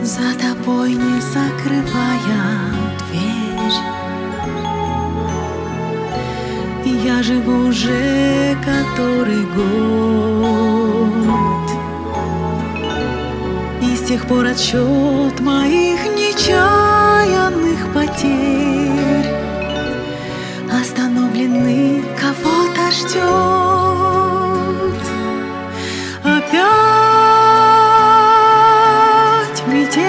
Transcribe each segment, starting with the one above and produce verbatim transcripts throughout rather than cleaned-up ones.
За тобой не закрывая дверь, я живу уже который год, и с тех пор отсчет моих нечаянных потерь остановленный кого-то ждет. Опять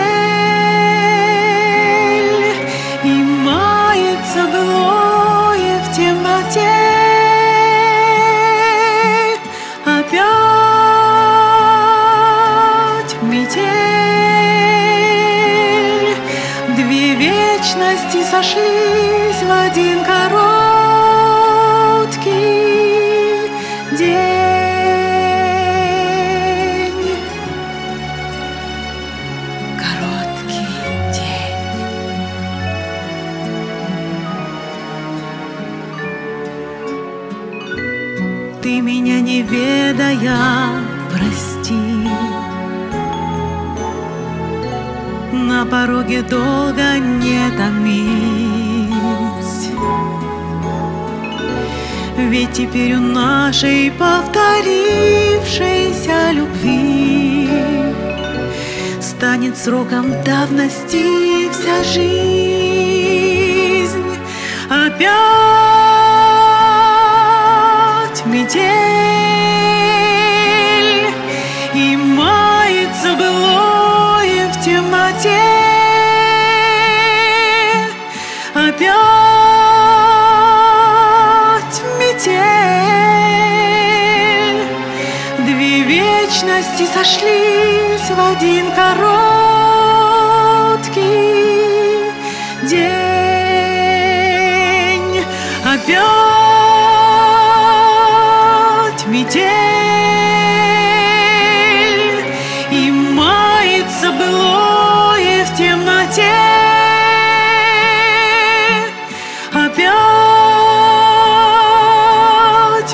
метель, и мается былое в темноте. Опять метель, две вечности сошлись в один короткий день. Ты меня не ведая, прости, на пороге долго не томись, ведь теперь у нашей повторившейся любви станет сроком давности вся жизнь. Опять метель, и мается былое в темноте. Опять метель, две вечности сошлись в один короткий день. Опять метель, и мается былое в темноте. Опять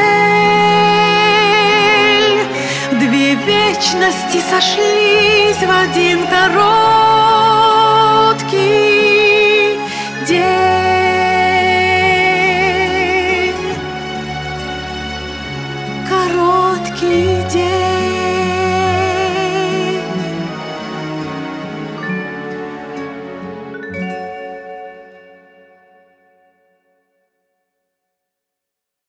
метель, две вечности сошлись в один короткий